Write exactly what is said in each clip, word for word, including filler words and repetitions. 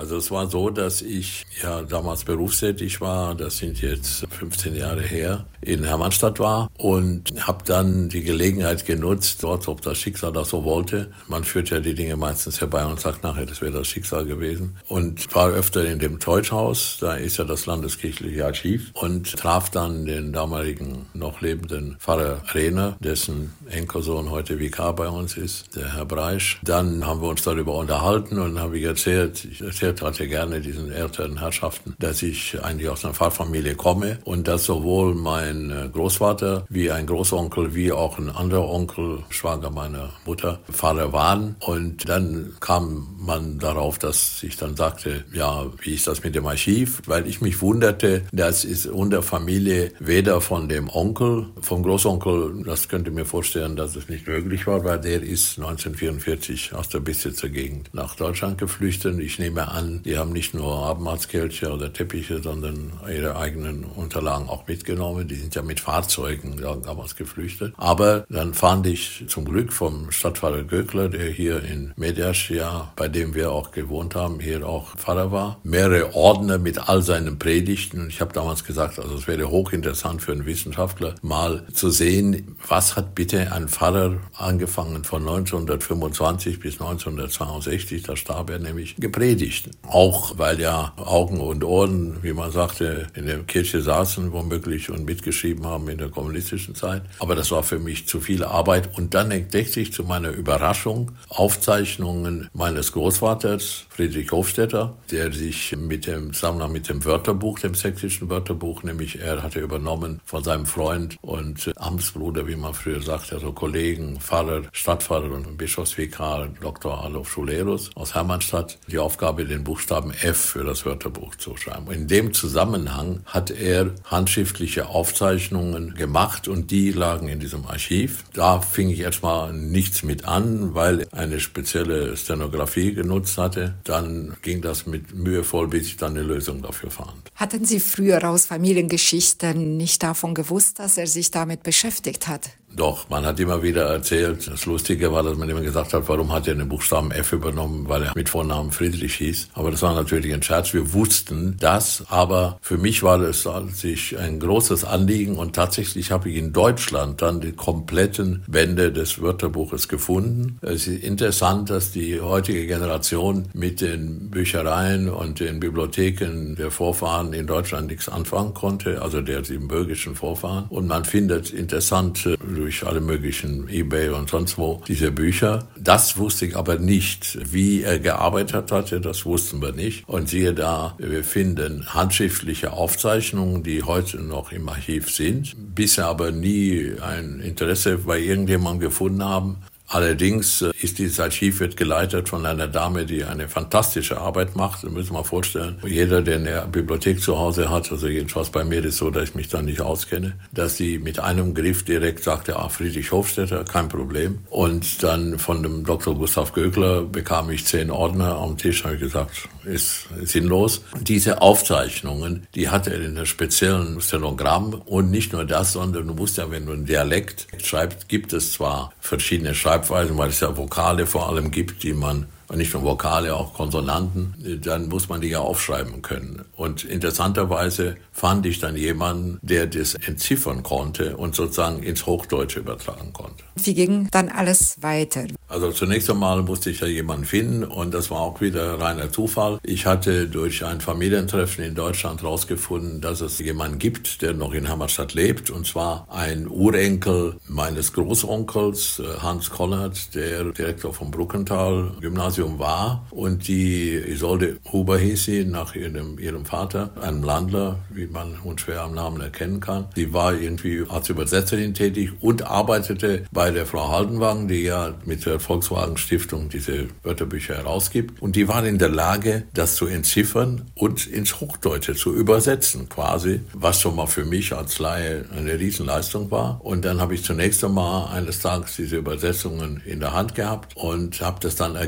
Also es war so, dass ich ja damals berufstätig war, das sind jetzt fünfzehn Jahre her, in Hermannstadt war und habe dann die Gelegenheit genutzt, dort, ob das Schicksal das so wollte. Man führt ja die Dinge meistens herbei und sagt nachher, das wäre das Schicksal gewesen. Und war öfter in dem Teutschhaus, da ist ja das landeskirchliche Archiv, und traf dann den damaligen noch lebenden Pfarrer Rehner, dessen Enkelsohn heute Vikar bei uns ist, der Herr Breisch. Dann haben wir uns darüber unterhalten und habe ich erzählt, ich erzählte hatte gerne diesen älteren Herrschaften, dass ich eigentlich aus einer Pfarrfamilie komme und dass sowohl mein Großvater wie ein Großonkel wie auch ein anderer Onkel, Schwager meiner Mutter, Pfarrer waren. Und dann kam man darauf, dass ich dann sagte, ja, wie ist das mit dem Archiv? Weil ich mich wunderte, das ist unter Familie weder von dem Onkel, vom Großonkel, das könnte mir vorstellen, dass es nicht möglich war, weil der ist neunzehnhundertvierundvierzig aus der Besitzergegend nach Deutschland geflüchtet. Ich nehme an, die haben nicht nur Abendmahlskelche oder Teppiche, sondern ihre eigenen Unterlagen auch mitgenommen. Die sind ja mit Fahrzeugen damals geflüchtet. Aber dann fand ich zum Glück vom Stadtpfarrer Göckler, der hier in Mediaschia, bei dem wir auch gewohnt haben, hier auch Pfarrer war, mehrere Ordner mit all seinen Predigten. Und ich habe damals gesagt, also es wäre hochinteressant für einen Wissenschaftler, mal zu sehen, was hat bitte ein Pfarrer angefangen von neunzehnhundertfünfundzwanzig bis neunzehnhundertzweiundsechzig, da starb er nämlich, gepredigt. Auch weil ja Augen und Ohren, wie man sagte, in der Kirche saßen womöglich und mitgeschrieben haben in der kommunistischen Zeit. Aber das war für mich zu viel Arbeit. Und dann entdeckte ich zu meiner Überraschung Aufzeichnungen meines Großvaters, Friedrich Hofstetter, der sich mit dem Zusammenhang mit dem Wörterbuch, dem sächsischen Wörterbuch, nämlich er hatte übernommen von seinem Freund und Amtsbruder, wie man früher sagte, also Kollegen, Pfarrer, Stadtpfarrer und Bischofsvikar, Doktor Adolf Schulerus aus Hermannstadt, die Aufgabe, den Buchstaben F für das Wörterbuch zu schreiben. In dem Zusammenhang hat er handschriftliche Aufzeichnungen gemacht und die lagen in diesem Archiv. Da fing ich erstmal nichts mit an, weil eine spezielle Stenografie genutzt hatte. Dann ging das mit mühevoll, bis ich dann eine Lösung dafür fand. Hatten Sie früher aus Familiengeschichten nicht davon gewusst, dass er sich damit beschäftigt hat? Doch, man hat immer wieder erzählt, das Lustige war, dass man immer gesagt hat, warum hat er den Buchstaben F übernommen, weil er mit Vornamen Friedrich hieß. Aber das war natürlich ein Scherz, wir wussten das, aber für mich war das sich ein großes Anliegen und tatsächlich habe ich in Deutschland dann die kompletten Bände des Wörterbuches gefunden. Es ist interessant, dass die heutige Generation mit den Büchereien und den Bibliotheken der Vorfahren in Deutschland nichts anfangen konnte, also der siebenbürgischen Vorfahren. Und man findet interessant durch alle möglichen eBay und sonst wo diese Bücher. Das wusste ich aber nicht. Wie er gearbeitet hatte, das wussten wir nicht. Und siehe da, wir finden handschriftliche Aufzeichnungen, die heute noch im Archiv sind, bisher aber nie ein Interesse bei irgendjemandem gefunden haben. Allerdings ist dieses Archiv wird geleitet von einer Dame, die eine fantastische Arbeit macht. Das müssen wir mal vorstellen. Jeder, der eine Bibliothek zu Hause hat, also jedenfalls bei mir ist es so, dass ich mich da nicht auskenne, dass sie mit einem Griff direkt sagte, ah, Friedrich Hofstetter, kein Problem. Und dann von dem Doktor Gustav Göckler bekam ich zehn Ordner am Tisch, habe ich gesagt, ist sinnlos. Diese Aufzeichnungen, die hat er in einem speziellen Stenogramm und nicht nur das, sondern du musst ja, wenn du einen Dialekt schreibst, gibt es zwar verschiedene Schreibweisen, weil es ja Vokale vor allem gibt, die man, nicht nur Vokale, auch Konsonanten, dann muss man die ja aufschreiben können. Und interessanterweise fand ich dann jemanden, der das entziffern konnte und sozusagen ins Hochdeutsche übertragen konnte. Wie ging dann alles weiter? Also zunächst einmal musste ich ja jemanden finden und das war auch wieder reiner Zufall. Ich hatte durch ein Familientreffen in Deutschland herausgefunden, dass es jemanden gibt, der noch in Hermannstadt lebt, und zwar ein Urenkel meines Großonkels, Hans Kollert, der Direktor vom Bruckenthal-Gymnasium war, und die Isolde Huber hieß sie, nach ihrem, ihrem Vater, einem Landler, wie man unschwer am Namen erkennen kann. Sie war irgendwie als Übersetzerin tätig und arbeitete bei der Frau Haldenwang, die ja mit der Volkswagen Stiftung diese Wörterbücher herausgibt. Und die waren in der Lage, das zu entziffern und ins Hochdeutsche zu übersetzen quasi, was schon mal für mich als Laie eine Riesenleistung war. Und dann habe ich zunächst einmal eines Tages diese Übersetzungen in der Hand gehabt und habe das dann ergänzt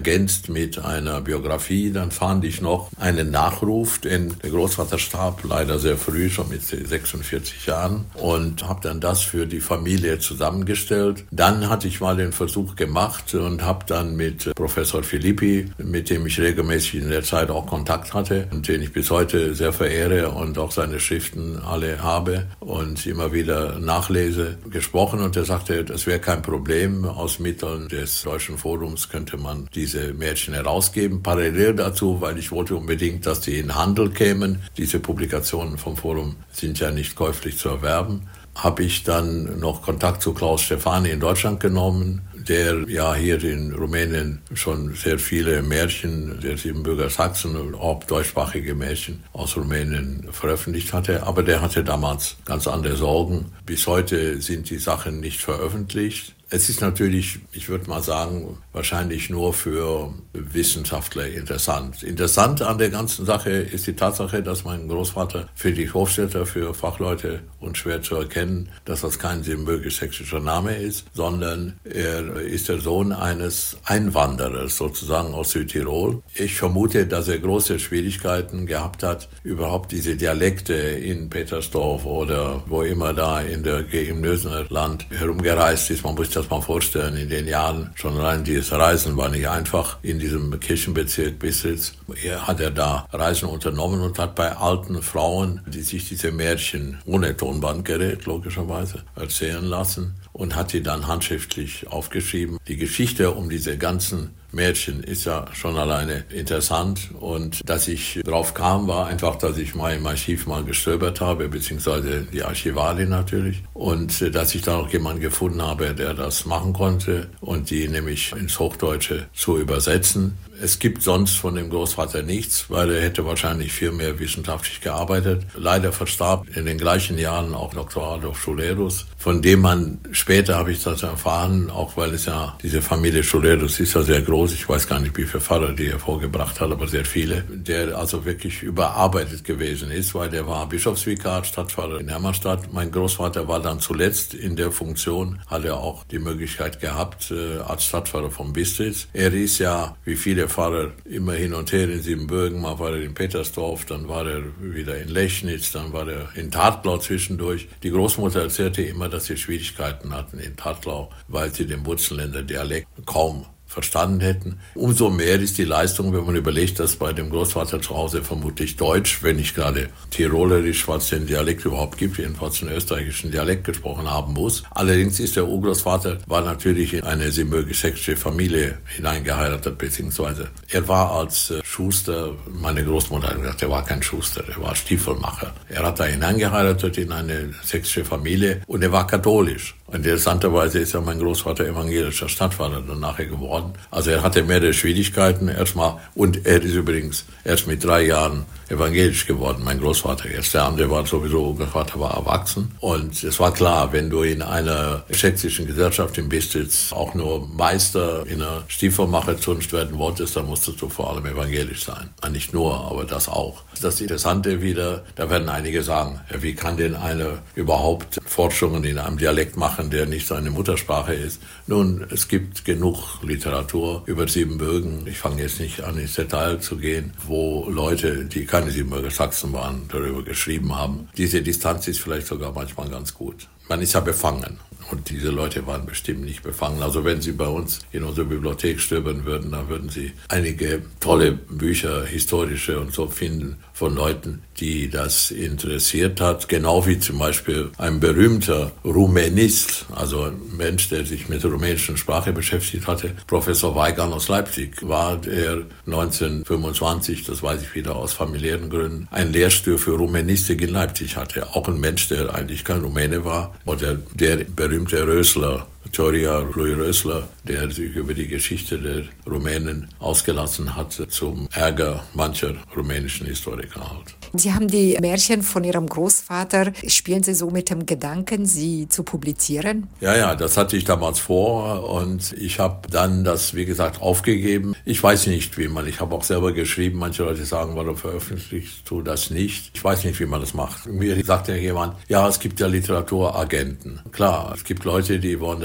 jetzt mit einer Biografie. Dann fand ich noch einen Nachruf, denn der Großvater starb leider sehr früh, schon mit sechsundvierzig Jahren, und habe dann das für die Familie zusammengestellt. Dann hatte ich mal den Versuch gemacht und habe dann mit Professor Filippi, mit dem ich regelmäßig in der Zeit auch Kontakt hatte und den ich bis heute sehr verehre und auch seine Schriften alle habe und immer wieder nachlese, gesprochen, und er sagte, das wäre kein Problem. Aus Mitteln des Deutschen Forums könnte man diese Märchen herausgeben. Parallel dazu, weil ich wollte unbedingt, dass die in Handel kämen. Diese Publikationen vom Forum sind ja nicht käuflich zu erwerben. Habe ich dann noch Kontakt zu Klaus Stefani in Deutschland genommen, der ja hier in Rumänien schon sehr viele Märchen der Siebenbürger Sachsen und auch deutschsprachige Märchen aus Rumänien veröffentlicht hatte. Aber der hatte damals ganz andere Sorgen. Bis heute sind die Sachen nicht veröffentlicht. Es ist natürlich, ich würde mal sagen, wahrscheinlich nur für Wissenschaftler interessant. Interessant an der ganzen Sache ist die Tatsache, dass mein Großvater Friedrich Hofstetter, für Fachleute unschwer zu erkennen, dass das kein siebenbürgisch-sächsischer Name ist, sondern er ist der Sohn eines Einwanderers sozusagen aus Südtirol. Ich vermute, dass er große Schwierigkeiten gehabt hat, überhaupt diese Dialekte in Petersdorf oder wo immer da in der im Nösener Land herumgereist ist. Man muss das mal vorstellen, in den Jahren schon allein dieses Reisen war nicht einfach in diesem Kirchenbezirk Bistritz. Er hat er da Reisen unternommen und hat bei alten Frauen, die sich diese Märchen ohne Tonbandgerät logischerweise erzählen lassen, und hat die dann handschriftlich aufgeschrieben. Die Geschichte um diese ganzen Märchen ist ja schon alleine interessant, und dass ich drauf kam, war einfach, dass ich mal im Archiv mal gestöbert habe, beziehungsweise die Archivarin natürlich, und dass ich da noch jemanden gefunden habe, der das machen konnte und die nämlich ins Hochdeutsche zu übersetzen. Es gibt sonst von dem Großvater nichts, weil er hätte wahrscheinlich viel mehr wissenschaftlich gearbeitet. Leider verstarb in den gleichen Jahren auch Doktor Adolf Schulerus, von dem man später, habe ich das erfahren, auch weil es ja, diese Familie Schulerus ist ja sehr groß, ich weiß gar nicht, wie viele Pfarrer die hervorgebracht hat, aber sehr viele, der also wirklich überarbeitet gewesen ist, weil der war Bischofsvikar, Stadtpfarrer in Hermannstadt. Mein Großvater war dann zuletzt in der Funktion, hat er auch die Möglichkeit gehabt, als Stadtpfarrer von Bistritz. Er ist ja, wie viele Pfarrer, immer hin und her in Siebenbürgen, mal war er in Petersdorf, dann war er wieder in Lechnitz, dann war er in Tatlau zwischendurch. Die Großmutter erzählte immer, dass sie Schwierigkeiten hatten in Tatlau, weil sie den Wurzelländer Dialekt kaum verstanden hätten. Umso mehr ist die Leistung, wenn man überlegt, dass bei dem Großvater zu Hause vermutlich Deutsch, wenn nicht gerade Tirolerisch, was den Dialekt überhaupt gibt, jedenfalls den österreichischen Dialekt gesprochen haben muss. Allerdings ist der Urgroßvater, war natürlich in eine siebenbürgisch-sächsische Familie hineingeheiratet, beziehungsweise er war als Schuster, meine Großmutter hat gesagt, er war kein Schuster, er war Stiefelmacher. Er hat da hineingeheiratet in eine sächsische Familie und er war katholisch. Und interessanterweise ist ja mein Großvater evangelischer Stadtpfarrer dann nachher geworden. Also er hatte mehrere Schwierigkeiten erstmal, und er ist übrigens erst mit drei Jahren evangelisch geworden, mein Großvater. Erst der andere war sowieso, Großvater war erwachsen. Und es war klar, wenn du in einer sächsischen Gesellschaft in Bistritz auch nur Meister in einer Stiefelmacherzunft werden wolltest, dann musstest du vor allem evangelisch sein. Nicht nur, aber das auch. Das Interessante wieder, da werden einige sagen, wie kann denn einer überhaupt Forschungen in einem Dialekt machen, der nicht seine Muttersprache ist? Nun, es gibt genug Literatur über Siebenbürgen. Ich fange jetzt nicht an, ins Detail zu gehen, wo Leute, die keine Siebenbürger Sachsen waren, darüber geschrieben haben. Diese Distanz ist vielleicht sogar manchmal ganz gut. Man ist ja befangen. Und diese Leute waren bestimmt nicht befangen. Also wenn Sie bei uns in unserer Bibliothek stöbern würden, dann würden Sie einige tolle Bücher, historische und so finden, von Leuten, die das interessiert hat. Genau wie zum Beispiel ein berühmter Rumänist, also ein Mensch, der sich mit der rumänischen Sprache beschäftigt hatte, Professor Weigand aus Leipzig, war der neunzehnhundertfünfundzwanzig, das weiß ich wieder aus familiären Gründen, ein Lehrstuhl für Rumänistik in Leipzig hatte. Auch ein Mensch, der eigentlich kein Rumäne war, oder der berühmte Rösler, Victoria Louis Rösler, der sich über die Geschichte der Rumänen ausgelassen hat, zum Ärger mancher rumänischen Historiker halt. Sie haben die Märchen von Ihrem Großvater. Spielen Sie so mit dem Gedanken, sie zu publizieren? Ja, ja, das hatte ich damals vor und ich habe dann das, wie gesagt, aufgegeben. Ich weiß nicht, wie man, ich habe auch selber geschrieben, manche Leute sagen, warum veröffentlichst du das nicht? Ich weiß nicht, wie man das macht. Mir sagt ja jemand, ja, es gibt ja Literaturagenten. Klar, es gibt Leute, die wollen das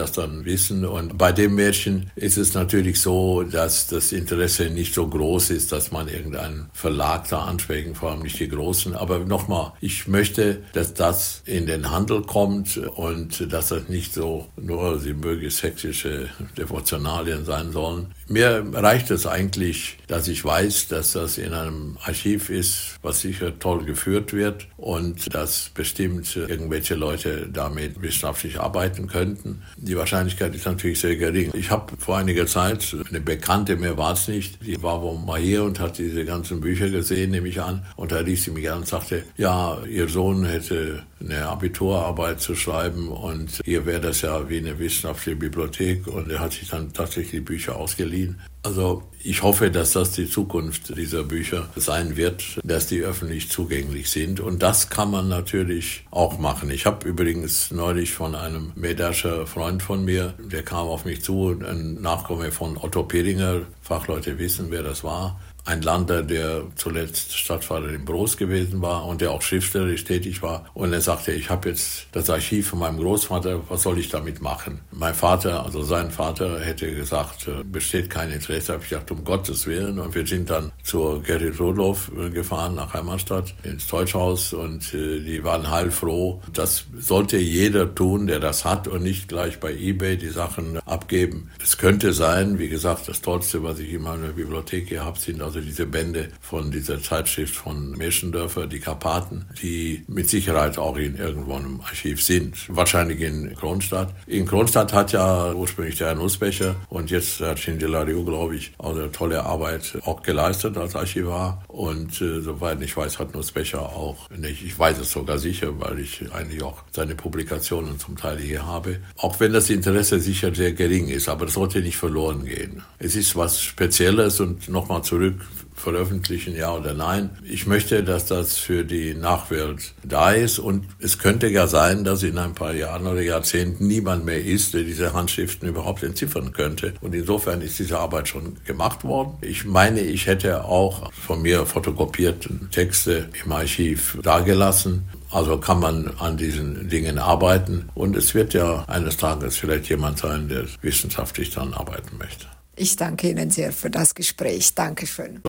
das dann wissen. Und bei dem Märchen ist es natürlich so, dass das Interesse nicht so groß ist, dass man irgendeinen Verlag da ansprechen, vor allem nicht die Großen. Aber nochmal, ich möchte, dass das in den Handel kommt und dass das nicht so nur, sie möge sächsische Devotionalien sein sollen. Mir reicht es eigentlich, dass ich weiß, dass das in einem Archiv ist, was sicher toll geführt wird und dass bestimmt irgendwelche Leute damit wissenschaftlich arbeiten könnten. Die Wahrscheinlichkeit ist natürlich sehr gering. Ich habe vor einiger Zeit eine Bekannte, mir war es nicht, die war wohl mal hier und hat diese ganzen Bücher gesehen, nehme ich an. Und da rief sie mich an und sagte, ja, ihr Sohn hätte eine Abiturarbeit zu schreiben und hier wäre das ja wie eine wissenschaftliche Bibliothek. Und er hat sich dann tatsächlich die Bücher ausgeliehen. Also ich hoffe, dass das die Zukunft dieser Bücher sein wird, dass die öffentlich zugänglich sind. Und das kann man natürlich auch machen. Ich habe übrigens neulich von einem Mähdrescher Freund von mir, der kam auf mich zu, ein Nachkomme von Otto Pedinger, Fachleute wissen, wer das war. Ein Lander, der zuletzt Stadtvater in Broos gewesen war und der auch schriftstellerisch tätig war. Und er sagte, ich habe jetzt das Archiv von meinem Großvater, was soll ich damit machen? Mein Vater, also sein Vater, hätte gesagt, besteht kein Interesse. Habe ich gedacht, um Gottes Willen. Und wir sind dann zur Gerrit Rudloff gefahren, nach Heimatstadt, ins Deutschhaus. Und die waren heilfroh. Das sollte jeder tun, der das hat und nicht gleich bei eBay die Sachen abgeben. Es könnte sein, wie gesagt, das Tollste, was ich in meiner Bibliothek hier habe, sind also diese Bände von dieser Zeitschrift von Märchendörfer, die Karpaten, die mit Sicherheit auch in irgendwo einem Archiv sind. Wahrscheinlich in Kronstadt. In Kronstadt hat ja ursprünglich der Herr Nussbecher und jetzt hat Schindler-Rio, glaube ich, auch eine tolle Arbeit auch geleistet als Archivar. Und äh, soweit ich weiß, hat Nussbecher auch, nicht, ich weiß es sogar sicher, weil ich eigentlich auch seine Publikationen zum Teil hier habe. Auch wenn das Interesse sicher sehr gering ist, aber das sollte nicht verloren gehen. Es ist was Spezielles und nochmal zurück, veröffentlichen, ja oder nein. Ich möchte, dass das für die Nachwelt da ist und es könnte ja sein, dass in ein paar Jahren oder Jahrzehnten niemand mehr ist, der diese Handschriften überhaupt entziffern könnte. Und insofern ist diese Arbeit schon gemacht worden. Ich meine, ich hätte auch von mir fotokopierten Texte im Archiv dagelassen. Also kann man an diesen Dingen arbeiten und es wird ja eines Tages vielleicht jemand sein, der wissenschaftlich dann arbeiten möchte. Ich danke Ihnen sehr für das Gespräch. Dankeschön.